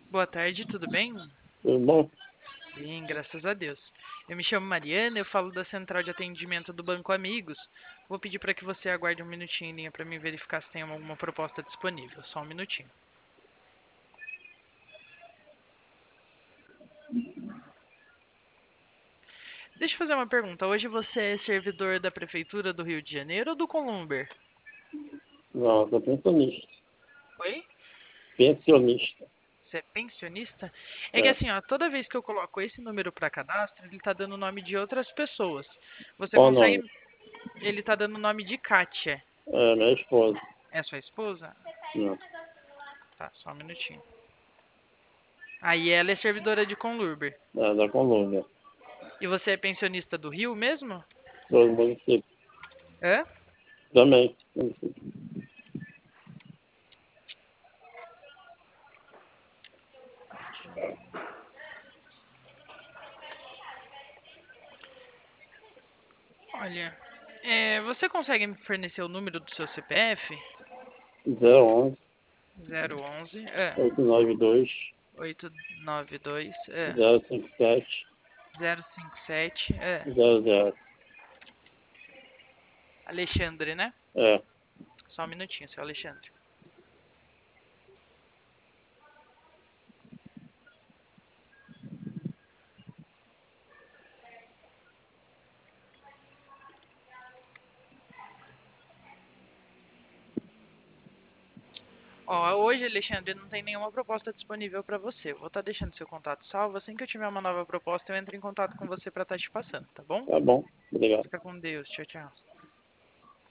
Boa tarde, tudo bem? Tudo bom? Bem, graças a Deus. Eu me chamo Mariana, eu falo da central de atendimento do Banco Amigos. Vou pedir para que você aguarde um minutinho em linha para me verificar se tem alguma proposta disponível. Só um minutinho. Deixa eu fazer uma pergunta. Hoje você é servidor da Prefeitura do Rio de Janeiro ou do Columber? Não, sou pensionista. Oi? Pensionista. Você é pensionista? É que É. assim, ó, toda vez que eu coloco esse número para cadastro, ele tá dando o nome de outras pessoas. Você Qual o nome? consegue. Ele tá dando o nome de Kátia. É, minha esposa. É sua esposa? Não. Tá, só um minutinho. Aí ela é servidora de Conlurber. É, da Colômbia. E você é pensionista do Rio mesmo? Do município. Hã? Também. Olha, você consegue me fornecer o número do seu CPF? 011 011 892 892 057 057 00. Alexandre, né? É. Só um minutinho, seu Alexandre. Ó, hoje, Alexandre, não tem nenhuma proposta disponível para você. Eu vou estar deixando seu contato salvo. Assim que eu tiver uma nova proposta, eu entro em contato com você para estar te passando, tá bom? Tá bom. Obrigado. Fica com Deus. Tchau, tchau.